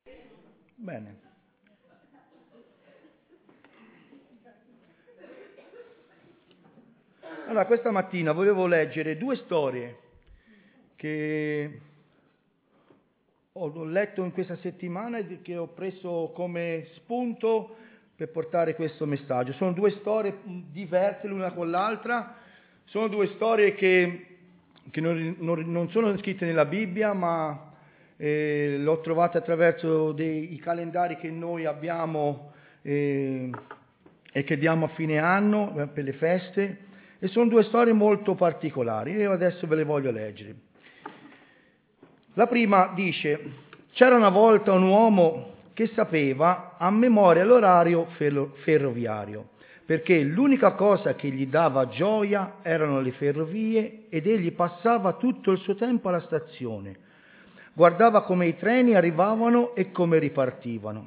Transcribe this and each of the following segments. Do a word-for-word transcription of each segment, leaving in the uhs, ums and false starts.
Bene. Allora, questa mattina volevo leggere due storie che ho letto in questa settimana e che ho preso come spunto per portare questo messaggio. Sono due storie diverse l'una con l'altra, sono due storie che, che non, non, non sono scritte nella Bibbia, ma eh, l'ho trovate attraverso dei calendari che noi abbiamo eh, e che diamo a fine anno eh, per le feste, e sono due storie molto particolari. Io adesso ve le voglio leggere. La prima dice: c'era una volta un uomo che sapeva a memoria l'orario ferroviario, perché l'unica cosa che gli dava gioia erano le ferrovie ed egli passava tutto il suo tempo alla stazione. Guardava come i treni arrivavano e come ripartivano.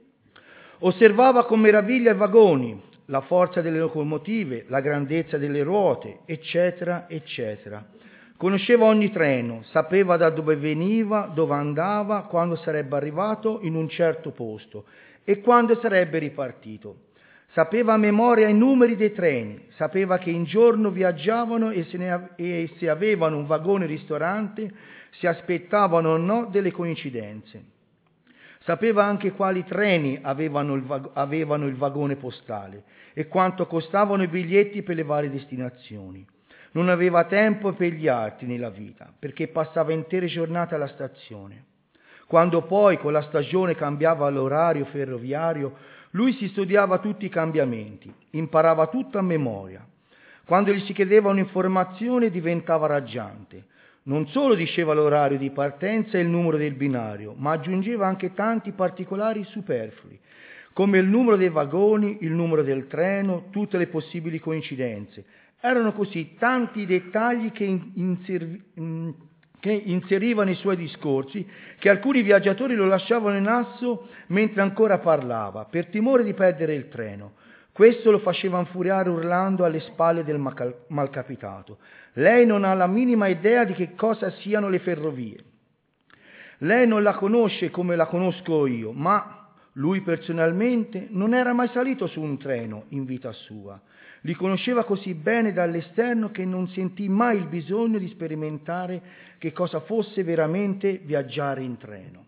Osservava con meraviglia i vagoni, la forza delle locomotive, la grandezza delle ruote, eccetera, eccetera. Conosceva ogni treno, sapeva da dove veniva, dove andava, quando sarebbe arrivato in un certo posto e quando sarebbe ripartito. Sapeva a memoria i numeri dei treni, sapeva che in giorno viaggiavano e se, ne, e se avevano un vagone ristorante, si aspettavano o no delle coincidenze. Sapeva anche quali treni avevano il, vag- avevano il vagone postale e quanto costavano i biglietti per le varie destinazioni. Non aveva tempo per gli altri nella vita, perché passava intere giornate alla stazione. Quando poi con la stagione cambiava l'orario ferroviario, lui si studiava tutti i cambiamenti, imparava tutto a memoria. Quando gli si chiedeva un'informazione diventava raggiante. Non solo diceva l'orario di partenza e il numero del binario, ma aggiungeva anche tanti particolari superflui, come il numero dei vagoni, il numero del treno, tutte le possibili coincidenze. Erano così tanti dettagli che, inservi, che inserivano i suoi discorsi che alcuni viaggiatori lo lasciavano in asso mentre ancora parlava, per timore di perdere il treno. Questo lo faceva infuriare urlando alle spalle del malcapitato: lei non ha la minima idea di che cosa siano le ferrovie. Lei non la conosce come la conosco io, ma lui personalmente non era mai salito su un treno in vita sua. Li conosceva così bene dall'esterno che non sentì mai il bisogno di sperimentare che cosa fosse veramente viaggiare in treno.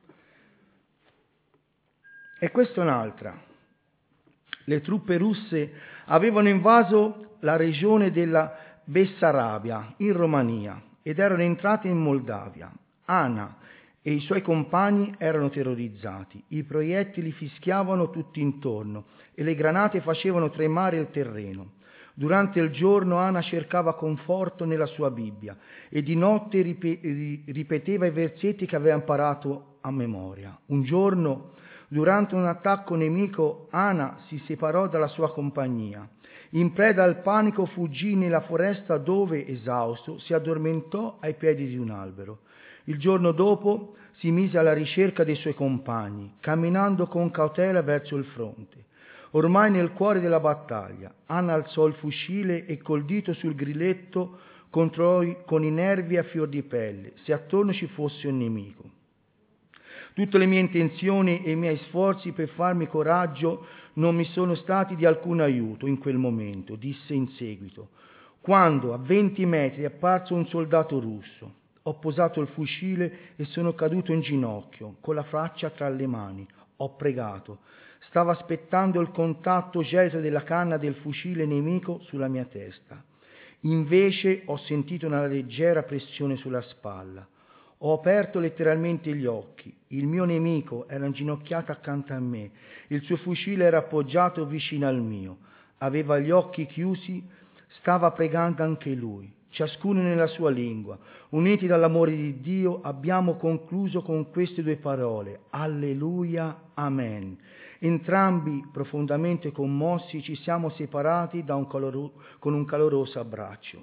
E questa è un'altra. Le truppe russe avevano invaso la regione della Bessarabia, in Romania, ed erano entrate in Moldavia. Anna e i suoi compagni erano terrorizzati. I proiettili fischiavano tutti intorno e le granate facevano tremare il terreno. Durante il giorno Anna cercava conforto nella sua Bibbia e di notte ripeteva i versetti che aveva imparato a memoria. Un giorno, durante un attacco nemico, Anna si separò dalla sua compagnia. In preda al panico fuggì nella foresta dove, esausto, si addormentò ai piedi di un albero. Il giorno dopo si mise alla ricerca dei suoi compagni, camminando con cautela verso il fronte. Ormai nel cuore della battaglia, Anna alzò il fucile e col dito sul grilletto controllò con i nervi a fior di pelle se attorno ci fosse un nemico. Tutte le mie intenzioni e i miei sforzi per farmi coraggio non mi sono stati di alcun aiuto in quel momento, disse in seguito, quando a venti metri è apparso un soldato russo. Ho posato il fucile e sono caduto in ginocchio, con la faccia tra le mani. Ho pregato. Stavo aspettando il contatto gelido della canna del fucile nemico sulla mia testa. Invece ho sentito una leggera pressione sulla spalla. Ho aperto letteralmente gli occhi. Il mio nemico era inginocchiato accanto a me. Il suo fucile era appoggiato vicino al mio. Aveva gli occhi chiusi. Stava pregando anche lui. Ciascuno nella sua lingua. Uniti dall'amore di Dio, abbiamo concluso con queste due parole: Alleluia, Amen. Entrambi, profondamente commossi, ci siamo separati da un caloro- con un caloroso abbraccio.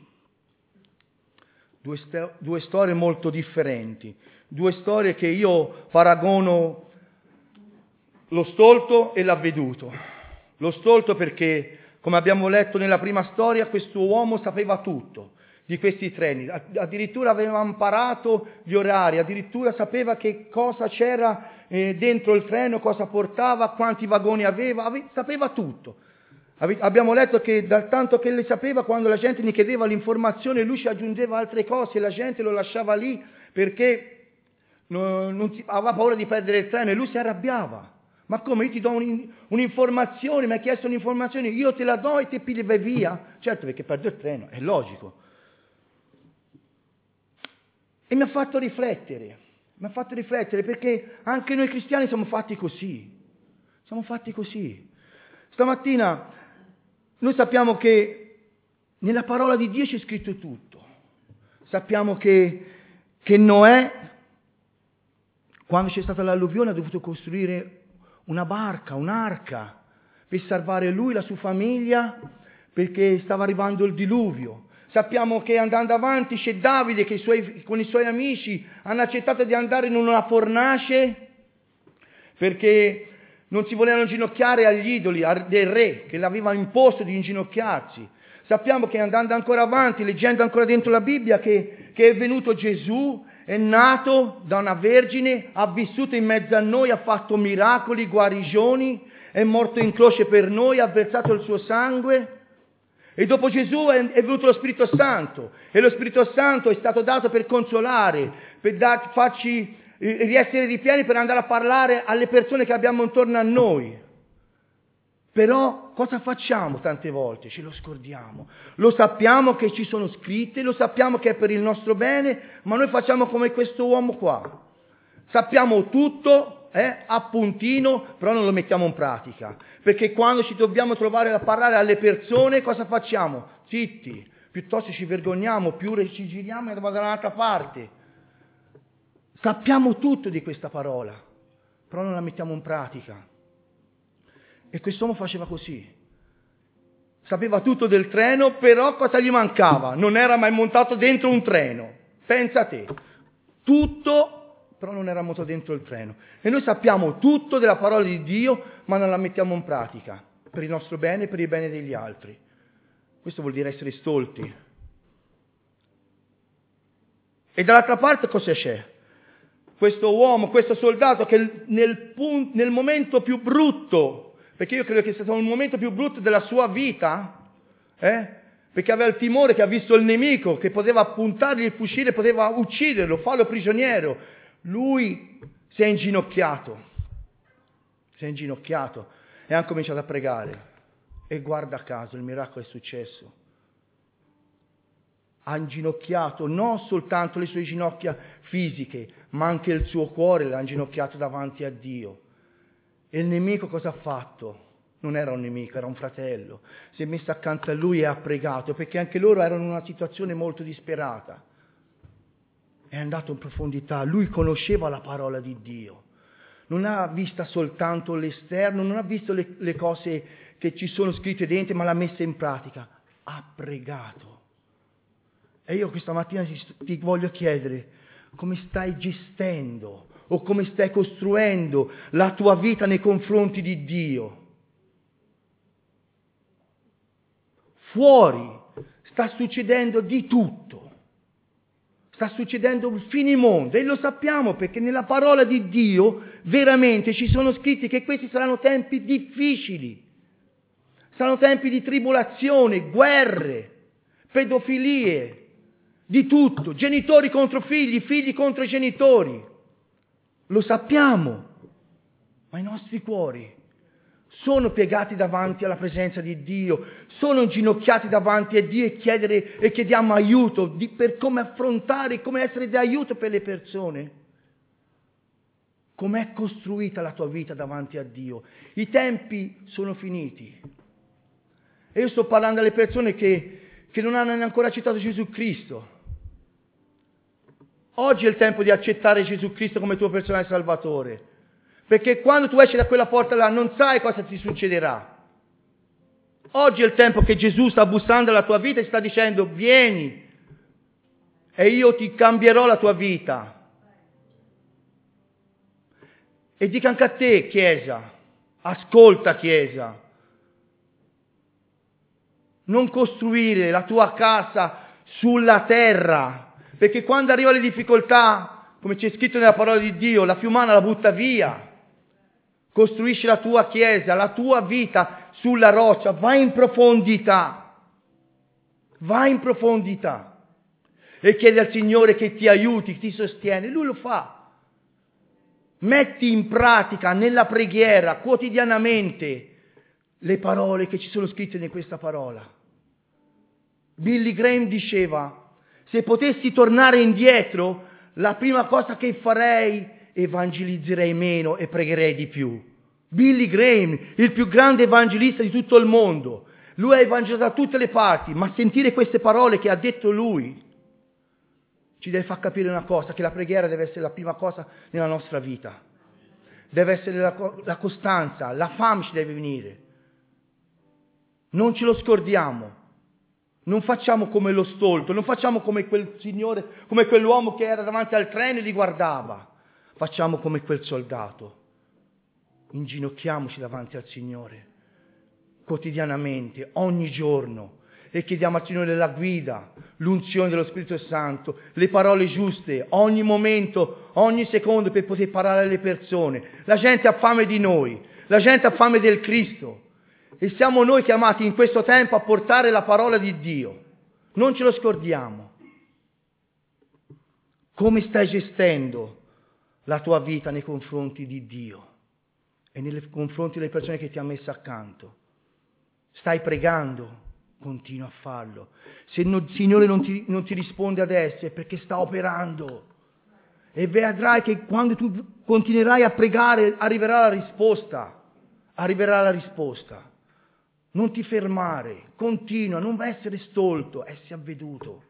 Due, st- due storie molto differenti, due storie che io paragono lo stolto e l'avveduto. Lo stolto perché, come abbiamo letto nella prima storia, questo uomo sapeva tutto. di questi treni. Addirittura aveva imparato gli orari, addirittura sapeva che cosa c'era eh, dentro il treno, cosa portava, quanti vagoni aveva, ave- sapeva tutto. Ave- abbiamo letto che dal tanto che le sapeva, quando la gente gli chiedeva l'informazione, lui ci aggiungeva altre cose e la gente lo lasciava lì perché non, non si, aveva paura di perdere il treno e lui si arrabbiava. Ma come, io ti do un, un'informazione, mi hai chiesto un'informazione, io te la do e te pigli e vai via? Certo, perché perdo il treno, è logico. E mi ha fatto riflettere, mi ha fatto riflettere perché anche noi cristiani siamo fatti così, siamo fatti così. Stamattina noi sappiamo che nella parola di Dio c'è scritto tutto. Sappiamo che, che Noè, quando c'è stata l'alluvione, ha dovuto costruire una barca, un'arca, per salvare lui e la sua famiglia, perché stava arrivando il diluvio. Sappiamo che andando avanti c'è Davide che i suoi, con i suoi amici hanno accettato di andare in una fornace perché non si volevano inginocchiare agli idoli del re che l'aveva imposto di inginocchiarsi. Sappiamo che andando ancora avanti, leggendo ancora dentro la Bibbia, che, che è venuto Gesù, è nato da una vergine, ha vissuto in mezzo a noi, ha fatto miracoli, guarigioni, è morto in croce per noi, ha versato il suo sangue. E dopo Gesù è, è venuto lo Spirito Santo, e lo Spirito Santo è stato dato per consolare, per dar, farci eh, riessere ripieni, per andare a parlare alle persone che abbiamo intorno a noi. Però cosa facciamo tante volte? Ce lo scordiamo. Lo sappiamo che ci sono scritte, lo sappiamo che è per il nostro bene, ma noi facciamo come questo uomo qua. Sappiamo tutto, eh, a puntino, però non lo mettiamo in pratica. Perché quando ci dobbiamo trovare a parlare alle persone, cosa facciamo? Zitti, piuttosto ci vergogniamo, più ci giriamo e andiamo da un'altra parte. Sappiamo tutto di questa parola, però non la mettiamo in pratica. E quest'uomo faceva così. Sapeva tutto del treno, però cosa gli mancava? Non era mai montato dentro un treno. Pensa a te. Tutto, però non era montato dentro il treno. E noi sappiamo tutto della parola di Dio, ma non la mettiamo in pratica, per il nostro bene e per il bene degli altri. Questo vuol dire essere stolti. E dall'altra parte cosa c'è? Questo uomo, questo soldato che nel, punto, nel momento più brutto, perché io credo che sia stato il momento più brutto della sua vita, eh? Perché aveva il timore che ha visto il nemico, che poteva puntargli il fucile, poteva ucciderlo, farlo prigioniero. Lui si è inginocchiato, si è inginocchiato e ha cominciato a pregare. E guarda caso, il miracolo è successo. Ha inginocchiato non soltanto le sue ginocchia fisiche, ma anche il suo cuore l'ha inginocchiato davanti a Dio. E il nemico cosa ha fatto? Non era un nemico, era un fratello. Si è messo accanto a lui e ha pregato, perché anche loro erano in una situazione molto disperata. È andato in profondità, lui conosceva la parola di Dio. Non ha vista soltanto l'esterno, non ha visto le, le cose che ci sono scritte dentro, ma l'ha messa in pratica. Ha pregato. E io questa mattina ti, ti voglio chiedere, come stai gestendo o come stai costruendo la tua vita nei confronti di Dio? Fuori sta succedendo di tutto. Sta succedendo il finimondo e lo sappiamo perché nella parola di Dio veramente ci sono scritti che questi saranno tempi difficili. Saranno tempi di tribolazione, guerre, pedofilie, di tutto, genitori contro figli, figli contro i genitori. Lo sappiamo, ma i nostri cuori sono piegati davanti alla presenza di Dio, sono inginocchiati davanti a Dio e, chiedere, e chiediamo aiuto di, per come affrontare, come essere di aiuto per le persone. Com'è costruita la tua vita davanti a Dio? I tempi sono finiti. E io sto parlando alle persone che, che non hanno ancora accettato Gesù Cristo. Oggi è il tempo di accettare Gesù Cristo come tuo personale Salvatore. Perché quando tu esci da quella porta là non sai cosa ti succederà. Oggi è il tempo che Gesù sta bussando alla tua vita e sta dicendo vieni e io ti cambierò la tua vita. E dica anche a te, Chiesa, ascolta Chiesa, non costruire la tua casa sulla terra, perché quando arrivano le difficoltà, come c'è scritto nella parola di Dio, la fiumana la butta via. Costruisci la tua chiesa, la tua vita sulla roccia, vai in profondità, vai in profondità e chiedi al Signore che ti aiuti, che ti sostiene. Lui lo fa. Metti in pratica nella preghiera quotidianamente le parole che ci sono scritte in questa parola. Billy Graham diceva: se potessi tornare indietro, la prima cosa che farei, evangelizzerei meno e pregherei di più. Billy Graham, il più grande evangelista di tutto il mondo, lui ha evangelizzato da tutte le parti, ma sentire queste parole che ha detto lui ci deve far capire una cosa, che la preghiera deve essere la prima cosa nella nostra vita. Deve essere la, la costanza, la fame ci deve venire. Non ce lo scordiamo. Non facciamo come lo stolto, non facciamo come quel signore, come quell'uomo che era davanti al treno e li guardava. Facciamo come quel soldato. Inginocchiamoci davanti al Signore, quotidianamente, ogni giorno, e chiediamo al Signore la guida, l'unzione dello Spirito Santo, le parole giuste, ogni momento, ogni secondo per poter parlare alle persone. La gente ha fame di noi, la gente ha fame del Cristo. E siamo noi chiamati in questo tempo a portare la parola di Dio. Non ce lo scordiamo. Come stai gestendo la tua vita nei confronti di Dio e nei confronti delle persone che ti ha messo accanto? Stai pregando? Continua a farlo. Se il Signore non ti, non ti risponde adesso è perché sta operando. E vedrai che quando tu continuerai a pregare arriverà la risposta. Arriverà la risposta. Non ti fermare, continua, non essere stolto, essere avveduto.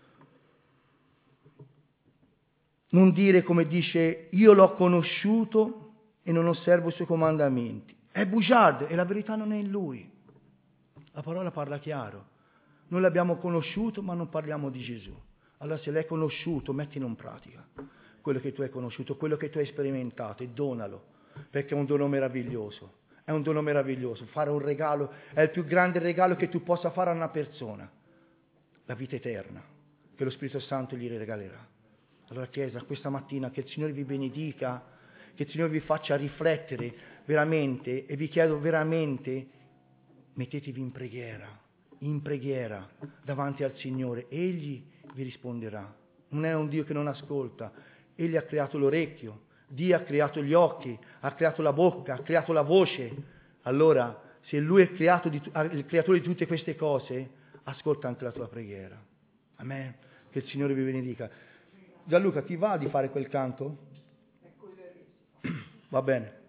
Non dire come dice: io l'ho conosciuto e non osservo i suoi comandamenti. È bugiardo e la verità non è in lui. La parola parla chiaro. Noi l'abbiamo conosciuto ma non parliamo di Gesù. Allora se l'hai conosciuto, mettilo in pratica. Quello che tu hai conosciuto, quello che tu hai sperimentato, e donalo, perché è un dono meraviglioso. È un dono meraviglioso, fare un regalo, è il più grande regalo che tu possa fare a una persona, la vita eterna, che lo Spirito Santo gli regalerà. Allora Chiesa, questa mattina che il Signore vi benedica, che il Signore vi faccia riflettere veramente, e vi chiedo veramente, mettetevi in preghiera, in preghiera, davanti al Signore, Egli vi risponderà. Non è un Dio che non ascolta, Egli ha creato l'orecchio, Dio ha creato gli occhi, ha creato la bocca, ha creato la voce. Allora, se Lui è creato di, il creatore di tutte queste cose, ascolta anche la tua preghiera. Amen. Che il Signore vi benedica. Gianluca, ti va di fare quel canto? Va bene.